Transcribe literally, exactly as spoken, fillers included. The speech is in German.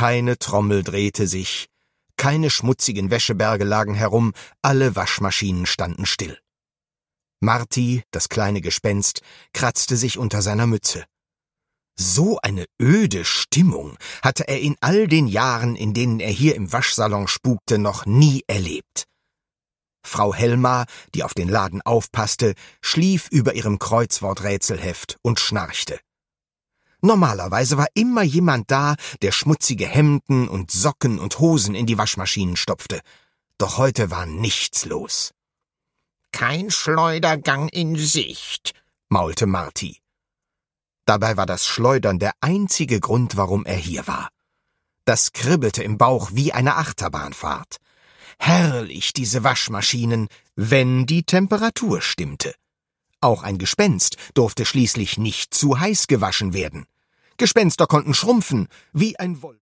Keine Trommel drehte sich, keine schmutzigen Wäscheberge lagen herum, alle Waschmaschinen standen still. Marti, das kleine Gespenst, kratzte sich unter seiner Mütze. So eine öde Stimmung hatte er in all den Jahren, in denen er hier im Waschsalon spukte, noch nie erlebt. Frau Helma, die auf den Laden aufpasste, schlief über ihrem Kreuzworträtselheft und schnarchte. Normalerweise war immer jemand da, der schmutzige Hemden und Socken und Hosen in die Waschmaschinen stopfte. Doch heute war nichts los. »Kein Schleudergang in Sicht«, maulte Marti. Dabei war das Schleudern der einzige Grund, warum er hier war. Das kribbelte im Bauch wie eine Achterbahnfahrt. Herrlich, diese Waschmaschinen, wenn die Temperatur stimmte. Auch ein Gespenst durfte schließlich nicht zu heiß gewaschen werden. Gespenster konnten schrumpfen, wie ein Wolf.